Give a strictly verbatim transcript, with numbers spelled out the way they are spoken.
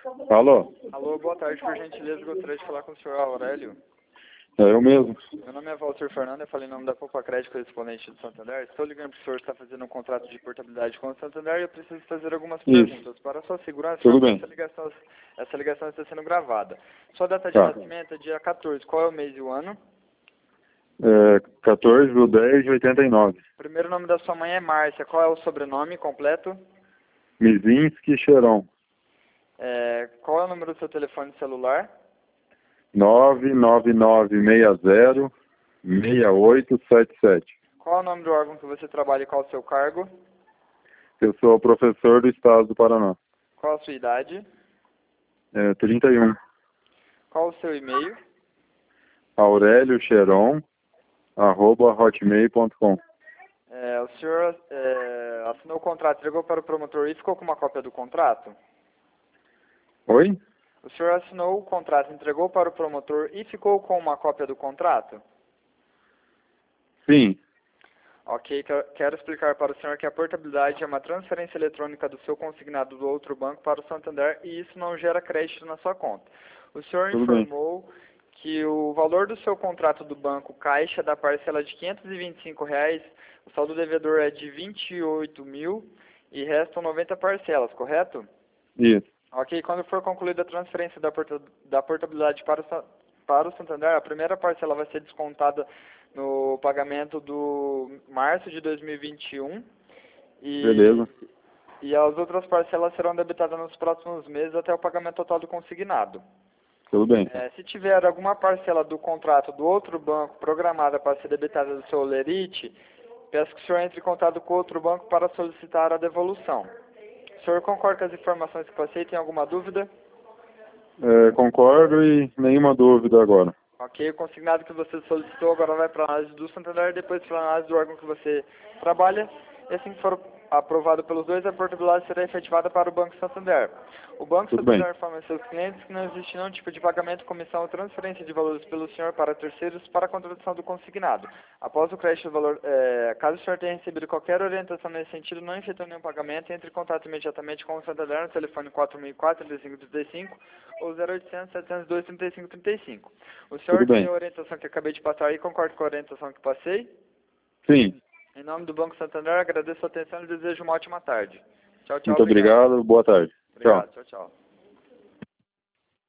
Alô? Alô, boa tarde, por gentileza, gostaria de falar com o senhor Aurélio. É eu mesmo. Meu nome é Walter Fernando, eu falei em nome da Poupa Crédito Correspondente do Santander. Estou ligando para o senhor que está fazendo um contrato de portabilidade com o Santander e eu preciso fazer algumas Isso. perguntas. Para a sua segurança, Tudo bem. essa ligação, essa ligação está sendo gravada. Sua data de Tá. nascimento é dia quatorze, qual é o mês e o ano? É, quatorze do dez de oitenta e nove. O primeiro nome da sua mãe é Márcia, qual é o sobrenome completo? Mizinski Cheirão. É, qual é o número do seu telefone celular? nove nove nove seis zero seis oito sete sete. Qual é o nome do órgão que você trabalha e qual é o seu cargo? Eu sou professor do Estado do Paraná. Qual a sua idade? É, trinta e um. Qual o seu e-mail? Aurélio Cheron, arroba hotmail ponto com. É, o senhor é, assinou o contrato, entregou para o promotor e ficou com uma cópia do contrato? Oi? O senhor assinou o contrato, entregou para o promotor e ficou com uma cópia do contrato? Sim. Ok, quero explicar para o senhor que a portabilidade é uma transferência eletrônica do seu consignado do outro banco para o Santander e isso não gera crédito na sua conta. O senhor Tudo bem. informou que o valor do seu contrato do banco Caixa da parcela de quinhentos e vinte e cinco reais, o saldo devedor é de vinte e oito mil e restam noventa parcelas, correto? Isso. Ok, quando for concluída a transferência da, porta, da portabilidade para o, para o Santander, a primeira parcela vai ser descontada no pagamento do março de dois mil e vinte e um e, Beleza. e as outras parcelas serão debitadas nos próximos meses até o pagamento total do consignado. Tudo bem. É, se tiver alguma parcela do contrato do outro banco programada para ser debitada do seu Olerite, peço que o senhor entre em contato com o outro banco para solicitar a devolução. O senhor concorda com as informações que passei? Tem alguma dúvida? É, concordo e nenhuma dúvida agora. Ok, o consignado que você solicitou agora vai para a análise do Santander e depois para a análise do órgão que você trabalha. E assim que for aprovado pelos dois, a portabilidade será efetivada para o Banco Santander. O Banco Tudo bem. Santander informa aos seus clientes que não existe nenhum tipo de pagamento, comissão ou transferência de valores pelo senhor para terceiros para a contratação do consignado. Após o crédito do valor, é, caso o senhor tenha recebido qualquer orientação nesse sentido, não efetuou nenhum pagamento, entre em contato imediatamente com o Santander no telefone quatro mil e quatro, trinta e cinco trinta e cinco ou zero oitocentos, setecentos e dois, trinta e cinco trinta e cinco. O senhor Tudo tem bem. a orientação que acabei de passar aí, concorda com a orientação que passei? Sim. Em nome do Banco Santander, agradeço a atenção e desejo uma ótima tarde. Tchau, tchau, Muito obrigado. obrigado. Boa tarde. Tchau. Obrigado, tchau, tchau.